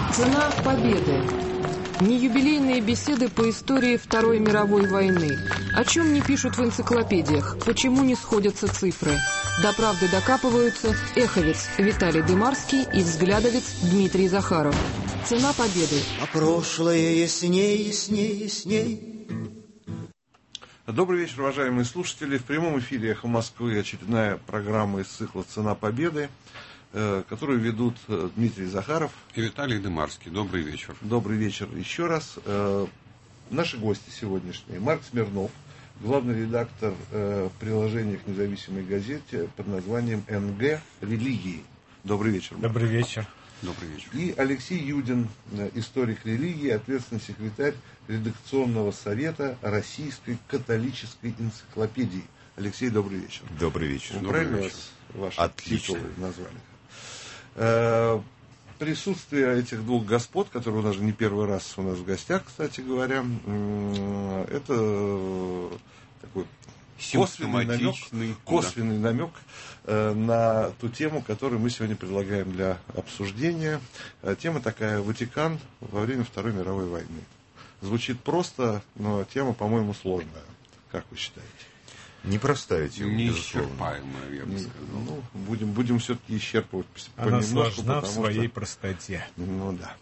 Цена победы. Неюбилейные беседы по истории Второй мировой войны. О чем не пишут в энциклопедиях, почему не сходятся цифры. До правды докапываются эховец Виталий Дымарский и взглядовец Дмитрий Захаров. Цена победы. А прошлое ясней, ясней, ясней. Добрый вечер, уважаемые слушатели. В прямом эфире «Эхо Москвы» очередная программа из цикла «Цена победы», которую ведут Дмитрий Захаров и Виталий Дымарский. Добрый вечер. Добрый вечер еще раз. Наши гости сегодняшние. Марк Смирнов, главный редактор приложения к независимой газете под названием «НГ. Религии». Добрый вечер, Марк. Добрый вечер. Добрый вечер. И Алексей Юдин, историк религии, ответственный секретарь редакционного совета Российской католической энциклопедии. Алексей, добрый вечер. Добрый вечер. Правильно вас ваши титулы назвали? Присутствие этих двух господ, которые даже не первый раз у нас в гостях, кстати говоря, это такой косвенный намек на ту тему, которую мы сегодня предлагаем для обсуждения. Тема такая: Ватикан во время Второй мировой войны. Звучит просто, но тема, по-моему, сложная. Как вы считаете? Непростая тема, неисчерпаемая, я бы сказал. Ну, будем все-таки исчерпывать понемножку. Она сложна в своей простоте. Ну да.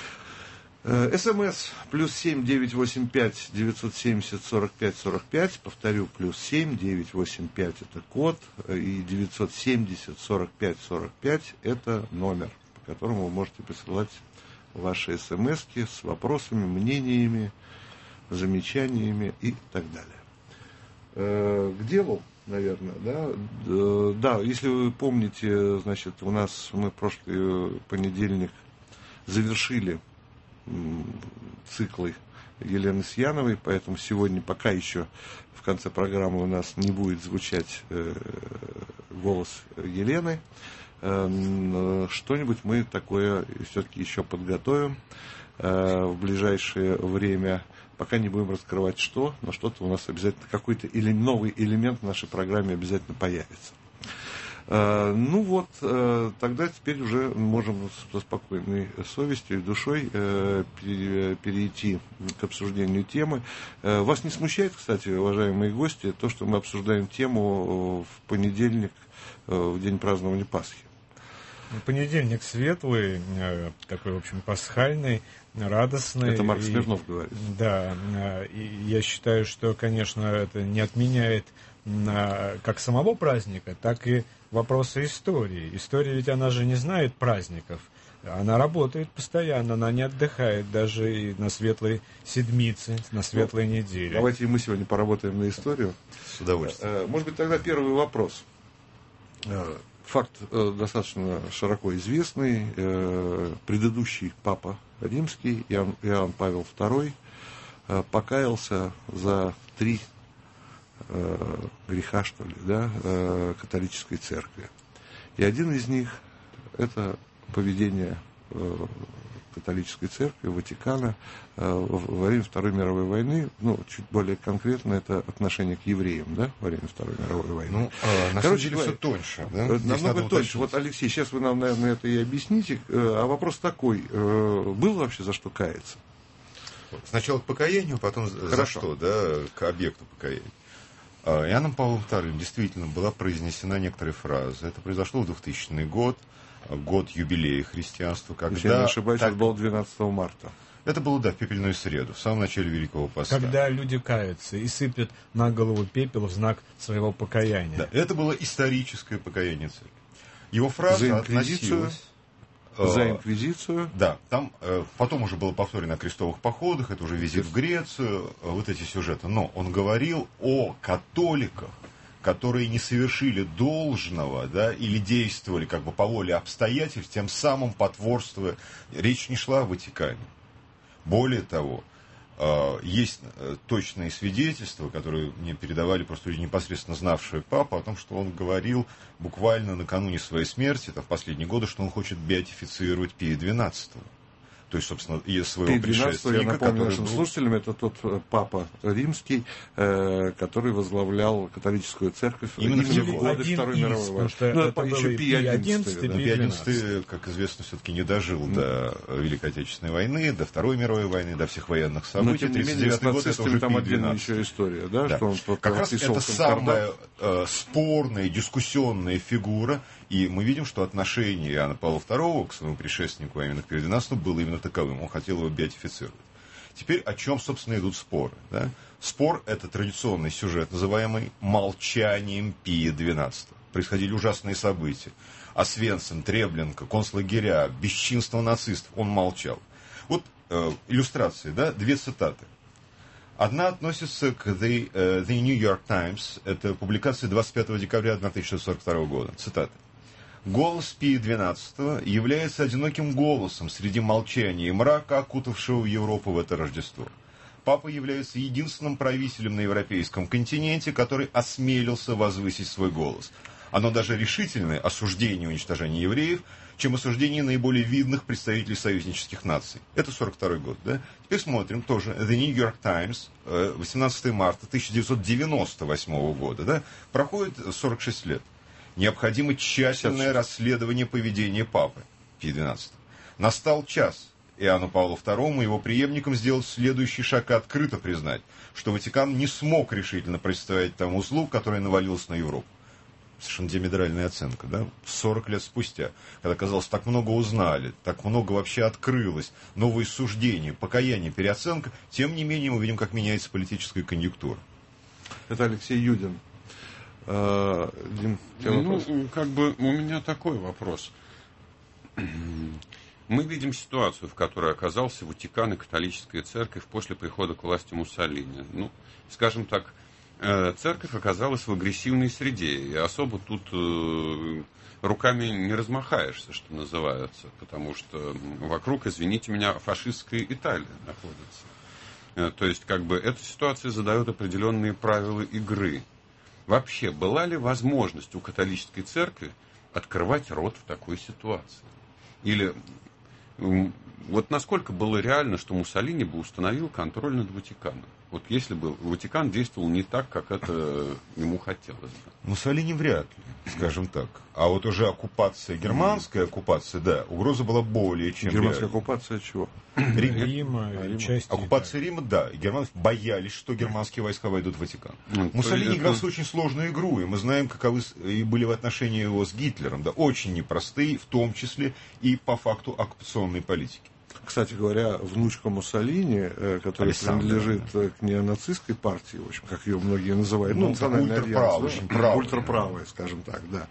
СМС +7 985 970 45 45. Повторю, +7 985 это код, и 970 45 45 это номер, по которому вы можете присылать ваши смски с вопросами, мнениями, замечаниями и так далее. К делу, наверное, да? Да, если вы помните, значит, мы прошлый понедельник завершили циклы Елены Сьяновой, поэтому сегодня пока еще в конце программы у нас не будет звучать голос Елены. Что-нибудь мы такое все-таки еще подготовим в ближайшее время. Пока не будем раскрывать что, но что-то у нас обязательно, какой-то или новый элемент в нашей программе обязательно появится. Ну вот, тогда теперь уже можем со спокойной совестью и душой перейти к обсуждению темы. Вас не смущает, кстати, уважаемые гости, то, что мы обсуждаем тему в понедельник, в день празднования Пасхи? Понедельник светлый, такой, в общем, пасхальный, радостный. Это Марк Смирнов говорит. Да, и я считаю, что, конечно, это не отменяет как самого праздника, так и вопросы истории. История ведь она же не знает праздников. Она работает постоянно, она не отдыхает даже и на светлой седмице, на светлой неделе. Давайте мы сегодня поработаем на историю. С удовольствием. Может быть, тогда первый вопрос. Факт достаточно широко известный. Предыдущий папа римский, Иоанн Павел II, покаялся за 3 греха, что ли, да, католической церкви. И один из них – это поведение католической церкви, Ватикана во время Второй мировой войны. Ну, чуть более конкретно, это отношение к евреям, да, во время Второй мировой войны. Ну, на самом деле все тоньше. Да? Намного тоньше. Вот, Алексей, сейчас вы нам, наверное, это и объясните. А вопрос такой: было вообще за что каяться? Сначала к покаянию, потом за что, да, к объекту покаяния. Иоанном Павлом II действительно была произнесена некоторая фраза. Это произошло в 2000 год, год юбилея христианства. Когда, если я не ошибаюсь, это было 12 марта. Это было, да, в пепельную среду, в самом начале Великого Поста. Когда люди каются и сыпят на голову пепел в знак своего покаяния. Да, это было историческое покаяние церкви. Его фраза относилась... За инквизицию. Да, там потом уже было повторено о крестовых походах, это уже визит в Грецию, вот эти сюжеты. Но он говорил о католиках, которые не совершили должного, да, или действовали как бы по воле обстоятельств, тем самым потворствуя. Речь не шла о Ватикане. Более того, есть точные свидетельства, которые мне передавали просто люди, непосредственно знавшие папу, о том, что он говорил буквально накануне своей смерти, это в последние годы, что он хочет беатифицировать Пия XII. то есть, собственно, и своего Пий XII, предшественника, я напомню который нашим был... слушателям, это тот папа римский, который возглавлял католическую церковь Именно в в годы один Второй из, мировой потому войны. что Ну, это еще был Пий XI. Пий Пий XI, XI, как известно, все-таки не дожил до Великой Отечественной войны, до Второй мировой войны, до всех военных Но, событий. тем не менее, с 1939 год это нацистами уже там Пий отдельная XII. еще история, да, Да. что он Как раз подписывал это конкордат. самая спорная, дискуссионная фигура, и мы видим, что отношение Иоанна Павла II к своему предшественнику, а именно к Пию XII, было именно таковым. Он хотел его беатифицировать. Теперь о чем, собственно, идут споры? Да? Спор – это традиционный сюжет, называемый «молчанием Пия XII». Происходили ужасные события. Освенцим, Треблинка, концлагеря, бесчинство нацистов. Он молчал. Вот иллюстрации, да, две цитаты. Одна относится к The New York Times. Это публикация 25 декабря 1642 года. Цитата. «Голос Пия XII является одиноким голосом среди молчания и мрака, окутавшего Европу в это Рождество. Папа является единственным правителем на европейском континенте, который осмелился возвысить свой голос. Оно даже решительное осуждение уничтожения евреев, чем осуждение наиболее видных представителей союзнических наций». Это 42 год, да? Теперь смотрим тоже The New York Times, 18 марта 1998 года, да? Проходит 46 лет. «Необходимо тщательное расследование поведения папы Пия XII. Настал час Иоанну Павлу II и его преемникам сделать следующий шаг и открыто признать, что Ватикан не смог решительно противостоять тому злу, которое навалилось на Европу». Совершенно диаметральная оценка, да? 40 лет спустя, когда, казалось, так много узнали, так много вообще открылось, новые суждения, покаяние, переоценка, тем не менее мы видим, как меняется политическая конъюнктура. Это Алексей Юдин. Дим, как бы у меня такой вопрос. Мы видим ситуацию, в которой оказался Ватикан и католическая церковь после прихода к власти Муссолини. Ну, скажем так, церковь оказалась в агрессивной среде, и особо тут руками не размахаешься, что называется, потому что вокруг, извините меня, фашистская Италия находится. То есть, как бы, эта ситуация задает определенные правила игры. Вообще, была ли возможность у католической церкви открывать рот в такой ситуации? Или вот насколько было реально, что Муссолини бы установил контроль над Ватиканом? Вот если бы Ватикан действовал не так, как это ему хотелось бы. Муссолини вряд ли, скажем так. А вот уже оккупация, германская оккупация, да, угроза была более чем германская реальна. оккупация чего? Рима, части Оккупация Рима, да. И германцы боялись, что германские войска войдут в Ватикан. Муссолини играл очень сложную игру, и мы знаем, каковы и были в отношении его с Гитлером. Да, очень непростые, в том числе и по факту оккупационной политики. Кстати говоря, внучка Муссолини, которая Александра, принадлежит к неонацистской партии, в общем, как ее многие называют, Ну, национальный ультраправая, альянс, очень да? правая. Ультраправая, скажем так, да.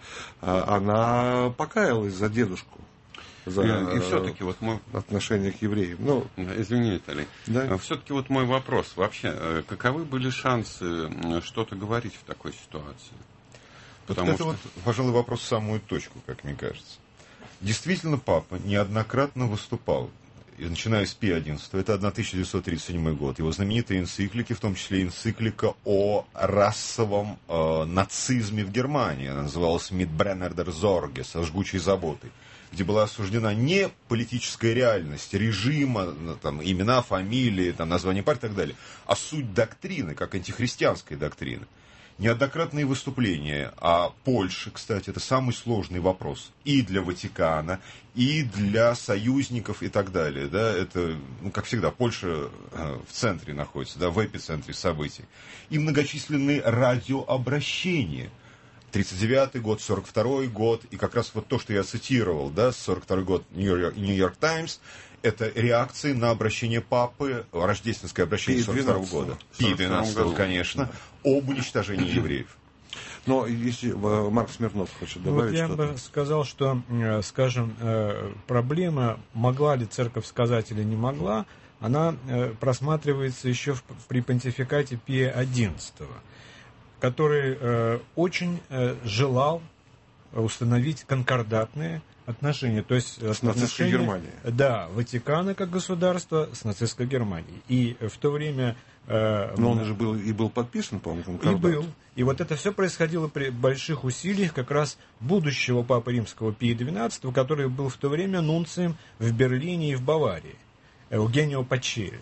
Она покаялась за дедушку, за И все-таки вот мой... отношение к евреям. Ну, Извини, Виталий. да? Все-таки вот мой вопрос. Вообще, каковы были шансы что-то говорить в такой ситуации? Потому это что... вот, пожалуй, вопрос в самую точку, как мне кажется. Действительно, папа неоднократно выступал, и начиная с Пия XI, это 1937 год, его знаменитые энциклики, в том числе энциклика о расовом нацизме в Германии, она называлась «Mit brennender Sorge», со жгучей заботой, где была осуждена не политическая реальность режима, там, имена, фамилии, там, названия партии и так далее, а суть доктрины, как антихристианской доктрины. Неоднократные выступления о Польше, кстати, это самый сложный вопрос и для Ватикана, и для союзников и так далее. Да? Это, ну, как всегда, Польша в центре находится, да, в эпицентре событий. И многочисленные радиообращения. 1939 год, 1942 год, и как раз вот то, что я цитировал, да, 1942 год New York Times, это реакции на обращение папы, рождественское обращение 1942 года. Пия XII, конечно, об уничтожении евреев. Но если Марк Смирнов хочет Ну, добавить вот я что-то. бы сказал, что, скажем, проблема, могла ли церковь сказать или не могла, она просматривается еще при понтификате Пия XI, который очень желал установить конкордатные отношения, то есть с нацистской Германией. Да, Ватикана как государства с нацистской Германией. И в то время... Но он же был подписан, по-моему, конкордат. И был. И вот это все происходило при больших усилиях как раз будущего Папы Римского Пия XII, который был в то время нунцием в Берлине и в Баварии, Евгенио Паччелли.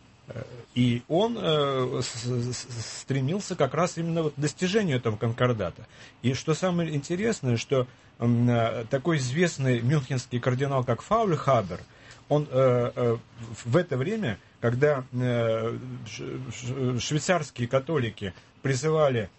И он стремился как раз именно вот к достижению этого конкордата. И что самое интересное, что такой известный мюнхенский кардинал, как Фаульхабер, он в это время, когда швейцарские католики призывали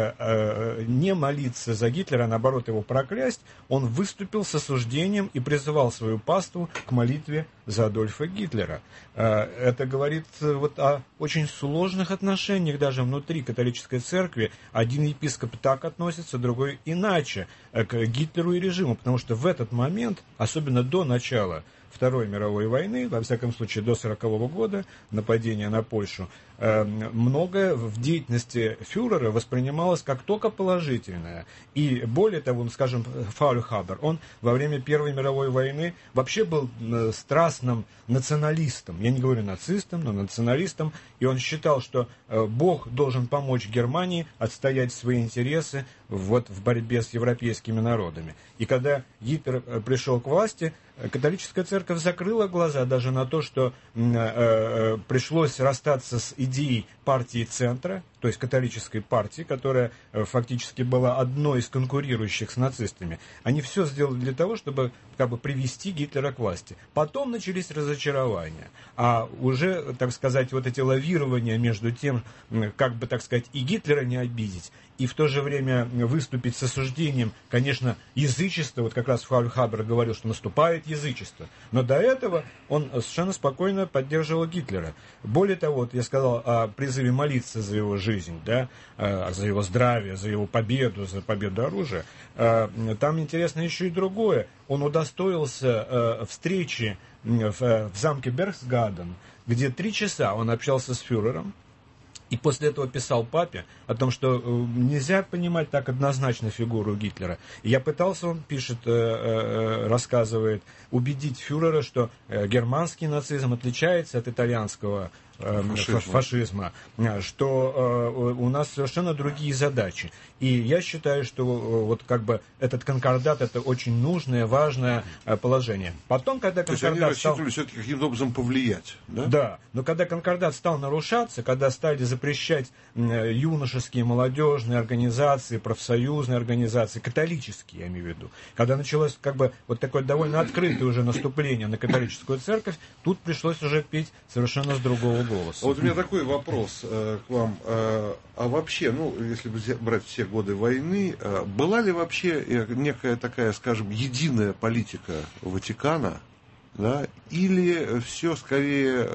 не молиться за Гитлера, а наоборот его проклясть, он выступил с осуждением и призывал свою паству к молитве за Адольфа Гитлера. Это говорит вот о очень сложных отношениях даже внутри католической церкви. Один епископ так относится, другой иначе к Гитлеру и режиму, потому что в этот момент, особенно до начала Второй мировой войны, во всяком случае до 1940 года, нападения на Польшу, многое в деятельности фюрера воспринималось как только положительное. И более того, скажем, Фаульхабер, он во время Первой мировой войны вообще был страстным националистом. Я не говорю нацистом, но националистом. И он считал, что Бог должен помочь Германии отстоять свои интересы вот в борьбе с европейскими народами. И когда Гитлер пришел к власти, католическая церковь закрыла глаза даже на то, что пришлось расстаться с идеей партии центра, то есть католической партии, которая фактически была одной из конкурирующих с нацистами. Они все сделали для того, чтобы как бы привести Гитлера к власти. Потом начались разочарования. А уже, так сказать, вот эти лавирования между тем, как бы, так сказать, и Гитлера не обидеть, и в то же время выступить с осуждением, конечно, язычества. Вот как раз Фаульхабер говорил, что наступает язычество. Но до этого он совершенно спокойно поддерживал Гитлера. Более того, вот я сказал о призыве молиться за его жизнь, да, за его здравие, за его победу, за победу оружия. Там интересно еще и другое. Он удостоился встречи в замке Бергсгаден, где 3 часа он общался с фюрером. И после этого писал папе о том, что нельзя понимать так однозначно фигуру Гитлера. И я пытался, он пишет, рассказывает, убедить фюрера, что германский нацизм отличается от итальянского фашизма, что у нас совершенно другие задачи. И я считаю, что вот как бы этот конкордат — это очень нужное, важное положение. Потом, когда конкордат они рассчитывали все-таки каким-то образом повлиять, да? Да, но когда конкордат стал нарушаться, когда стали запрещать юношеские, молодежные организации, профсоюзные организации, католические, я имею в виду, когда началось как бы вот такое довольно открытое уже наступление на католическую церковь, тут пришлось уже петь совершенно с другого голоса. Вот у меня такой вопрос к вам. А вообще, если брать все годы войны, была ли вообще некая такая, скажем, единая политика Ватикана, да, или все скорее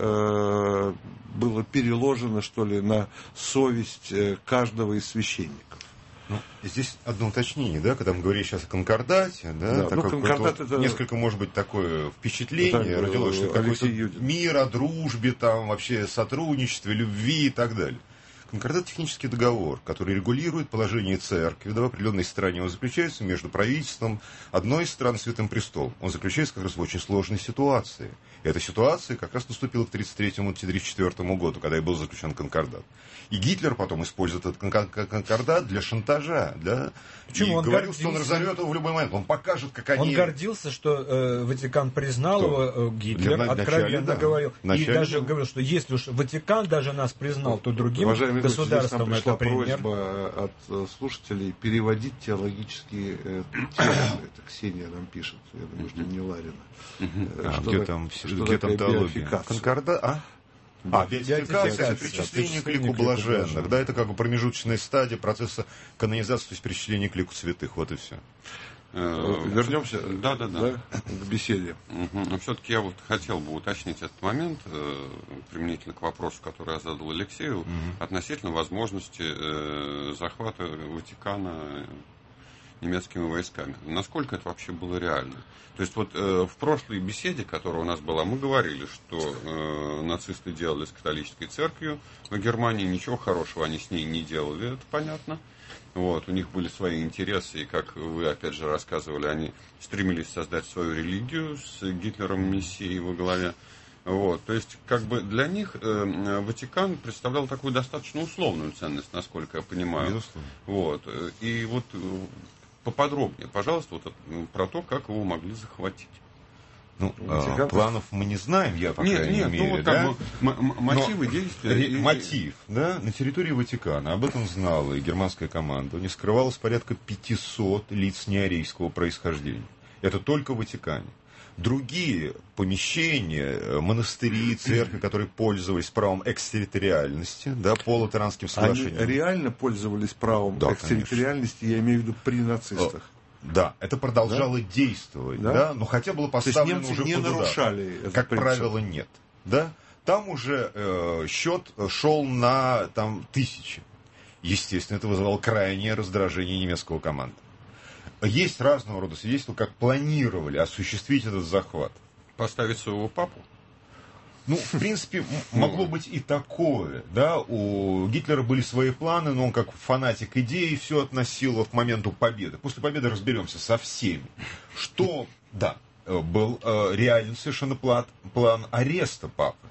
было переложено, что ли, на совесть каждого из священников? Здесь одно уточнение, да, когда мы говорим сейчас о конкордате, да, конкордат это... несколько, может быть, такое впечатление родилось, что какой-то мир о дружбе, там, вообще сотрудничестве, любви и так далее. Конкордат — технический договор, который регулирует положение церкви, да, в определенной стране. Он заключается между правительством одной из стран и Святым Престолом. Он заключается как раз в очень сложной ситуации. И эта ситуация как раз наступила к 1933-1934 году, когда и был заключен конкордат. И Гитлер потом использует этот конкордат для шантажа. Да? Почему? И Он говорил, что он разорвет его в любой момент. Он покажет, как они... Он гордился, что Ватикан признал его, Гитлер откровенно говорил. И даже говорил, что если уж Ватикан даже нас признал, то другим государствам это пример. Просьба от слушателей переводить теологические термины. Это Ксения нам пишет. Я думаю, что не Ларина. Где там теология? Конкордат? Беатификация, причисление к лику блаженных. Да, это как бы промежуточная стадия процесса канонизации, то есть причисление к лику святых. Вот и все. Вернемся к беседе. Но все-таки я вот хотел бы уточнить этот момент применительно к вопросу, который я задал Алексею, относительно возможности захвата Ватикана немецкими войсками. Насколько это вообще было реально? То есть вот в прошлой беседе, которая у нас была, мы говорили, что нацисты делали с католической церковью в Германии, ничего хорошего они с ней не делали, это понятно. Вот, у них были свои интересы, и, как вы опять же рассказывали, они стремились создать свою религию с Гитлером мессией во главе. Вот, то есть, как бы для них Ватикан представлял такую достаточно условную ценность, насколько я понимаю. Безусловно. Вот, и вот поподробнее, пожалуйста, вот про то, как его могли захватить. Ну, планов мы не знаем, я по крайней мере. Ну, вот, да? мотивы действия. Мотив, да, на территории Ватикана, об этом знала и германская команда, не скрывалось порядка 500 лиц неарийского происхождения. Это только в Ватикане. Другие помещения, монастыри, церкви, которые пользовались правом экстерриториальности, да, по Латеранским соглашениям. Они реально пользовались правом экстерриториальности, я имею в виду при нацистах. Да, это продолжало действовать, да, но хотя было поставлено уже не под удар. Нарушали как принцип. правило, нет, да. Там уже счет шел на там, тысячи. Естественно, это вызывало крайнее раздражение немецкого команды. Есть разного рода свидетельства, как планировали осуществить этот захват. Поставить своего папу? Ну, в принципе, могло быть и такое, да, у Гитлера были свои планы, но он как фанатик идеи все относил к моменту победы. После победы разберемся со всеми. Что, да, был реален совершенно план ареста папы.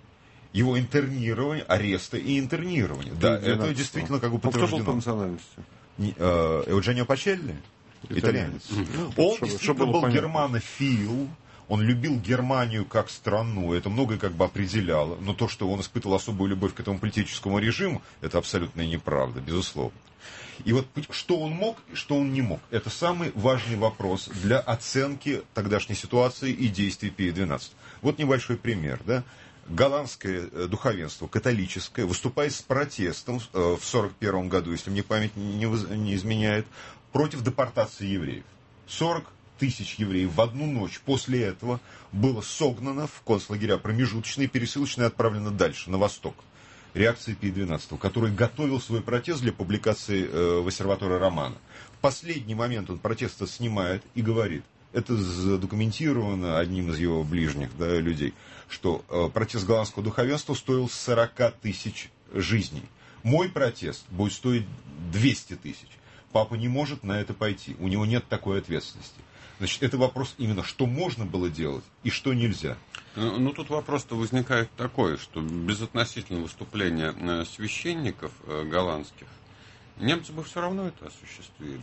Его интернирование, ареста и интернирование. Да, это действительно как бы подтверждено. Кто был по национальности? Eugenio Pacelli, итальянец. Он действительно был германофил. Он любил Германию как страну, это многое как бы определяло, но то, что он испытывал особую любовь к этому политическому режиму, это абсолютная неправда, безусловно. И вот что он мог и что он не мог, это самый важный вопрос для оценки тогдашней ситуации и действий Пия XII. Вот небольшой пример, да. Голландское духовенство, католическое, выступает с протестом в 1941 году, если мне память не изменяет, против депортации евреев. 40 тысяч евреев в одну ночь после этого было согнано в концлагеря промежуточные, пересылочные, и отправлено дальше, на восток. Реакция Пия XII, который готовил свой протест для публикации в Осерваторе Романа. В последний момент он протест снимает и говорит, это задокументировано одним из его ближних, да, людей, что протест голландского духовенства стоил 40 тысяч жизней. Мой протест будет стоить 200 тысяч. Папа не может на это пойти, у него нет такой ответственности. Значит, это вопрос именно, что можно было делать и что нельзя. Ну, тут вопрос-то возникает такой, что безотносительно выступления священников голландских, немцы бы все равно это осуществили.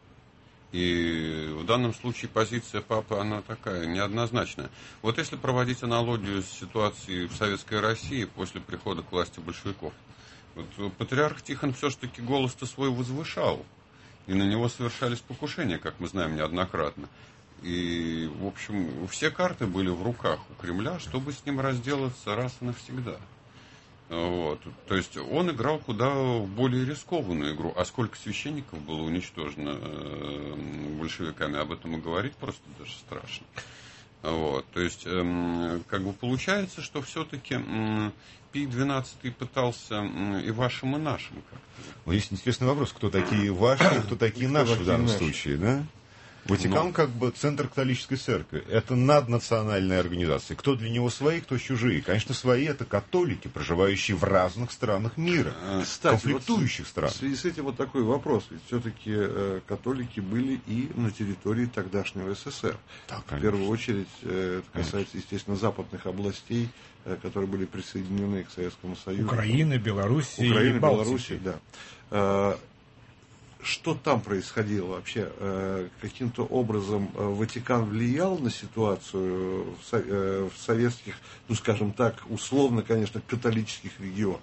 И в данном случае позиция папы, она такая, неоднозначная. Вот если проводить аналогию с ситуацией в Советской России после прихода к власти большевиков, вот патриарх Тихон все-таки голос-то свой возвышал. И на него совершались покушения, как мы знаем, неоднократно. И, в общем, все карты были в руках у Кремля, чтобы с ним разделаться раз и навсегда. Вот. То есть он играл куда более рискованную игру. А сколько священников было уничтожено большевиками, об этом и говорить просто даже страшно. Вот. То есть, как бы получается, что все-таки Пий XII пытался и вашим, и нашим как-то. Вот есть интересный вопрос, кто такие ваши, кто такие наши в данном случае, да? Ватикан как бы центр католической церкви. Это наднациональная организация. Кто для него свои, кто чужие. Конечно, свои это католики, проживающие в разных странах мира. Кстати, конфликтующих странах. В связи с этим вот такой вопрос. Ведь все-таки католики были и на территории тогдашнего СССР. Да, в первую очередь это касается, естественно, западных областей, которые были присоединены к Советскому Союзу. Украины, Белоруссии и Балтики. Да. Что там происходило вообще? Каким-то образом Ватикан влиял на ситуацию в советских, ну скажем так, условно, конечно, католических регионах?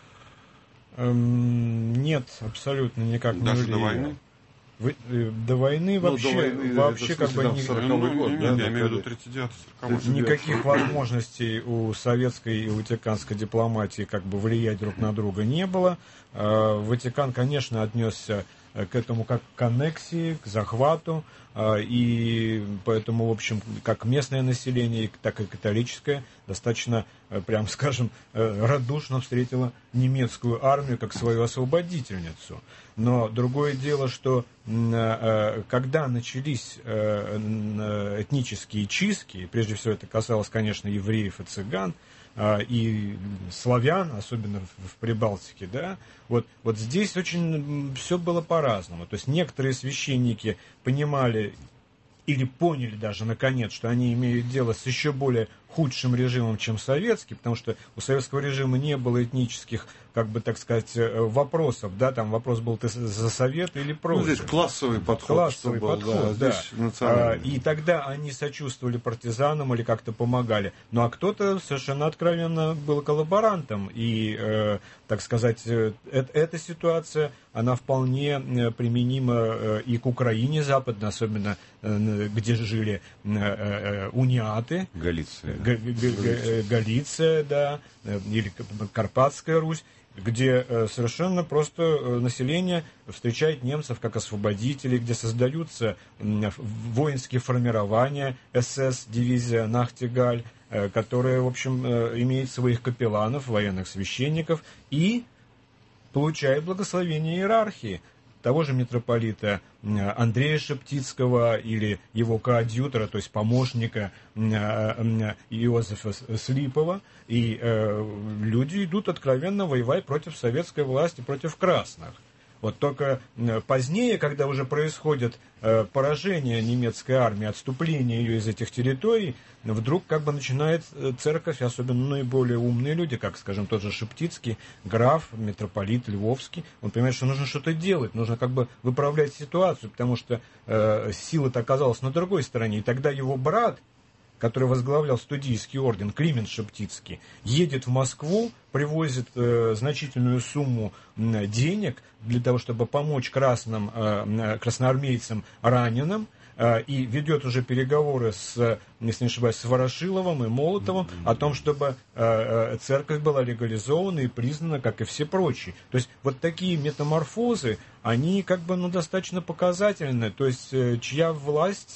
Нет, абсолютно никак не влиял. До войны? До войны вообще как бы 40-й год, я имею в виду 39-40. Никаких возможностей у советской и ватиканской дипломатии как бы влиять друг на друга не было. Ватикан, конечно, отнесся к этому как к аннексии, к захвату, и поэтому, в общем, как местное население, так и католическое достаточно, прям скажем, радушно встретило немецкую армию как свою освободительницу. Но другое дело, что когда начались этнические чистки, прежде всего это касалось, конечно, евреев и цыган, и славян, особенно в Прибалтике, да, вот здесь очень все было по-разному. То есть некоторые священники понимали или поняли даже, наконец, что они имеют дело с еще более худшим режимом, чем советский, потому что у советского режима не было этнических, как бы так сказать, вопросов, да, там вопрос был, ты за совет или против. Ну, здесь классовый подход. Классовый подход, да. Здесь национальный. И тогда они сочувствовали партизанам или как-то помогали. Ну, а кто-то совершенно откровенно был коллаборантом. И, так сказать, эта ситуация, она вполне применима и к Украине западной, особенно где жили униаты. Галиция, да, или Карпатская Русь, где совершенно просто население встречает немцев как освободителей, где создаются воинские формирования, СС, дивизия Нахтигаль, которая, в общем, имеет своих капелланов, военных священников и получает благословение иерархии. Того же митрополита Андрея Шептицкого или его коадьютора, то есть помощника Иозефа Слипова. И люди идут откровенно воевать против советской власти, против красных. Вот только позднее, когда уже происходит поражение немецкой армии, отступление ее из этих территорий, вдруг как бы начинает церковь, особенно наиболее умные люди, как, скажем, тот же Шептицкий, граф, митрополит Львовский, он понимает, что нужно что-то делать, нужно как бы выправлять ситуацию, потому что сила-то оказалась на другой стороне. И тогда его брат, который возглавлял студийский орден, Климент Шептицкий, едет в Москву, привозит значительную сумму денег для того, чтобы помочь красноармейцам раненым, и ведет уже переговоры с, если не ошибаюсь, с Ворошиловым и Молотовым о том, чтобы церковь была легализована и признана, как и все прочие. То есть вот такие метаморфозы, они как бы достаточно показательны. То есть чья власть,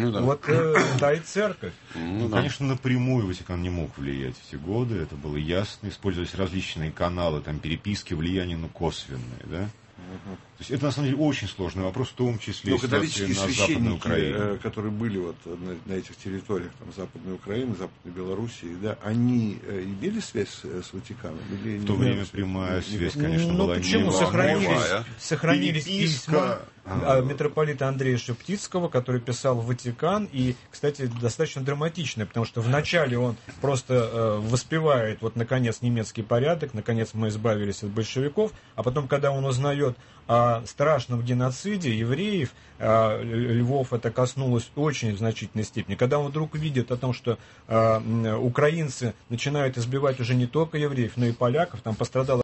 та и церковь. Конечно, напрямую Ватикан не мог влиять в те годы, это было ясно. Использовались различные каналы, там, переписки, влияние, косвенные, да? То есть это, на самом деле, очень сложный вопрос, в том числе католические на Западной Украине. священники, которые были вот на этих территориях, там, Западной Украины, Западной Белоруссии, да, они имели связь с Ватиканом? Или в то время прямая связь, конечно, была почему? Сохранились письма митрополита Андрея Шептицкого, который писал в Ватикан, и, кстати, достаточно драматичное, потому что вначале он просто воспевает, вот, наконец, немецкий порядок, наконец мы избавились от большевиков, а потом, когда он узнает о страшном геноциде евреев, Львов это коснулось очень значительной степени. Когда он вдруг видит о том, что украинцы начинают избивать уже не только евреев, но и поляков, там пострадало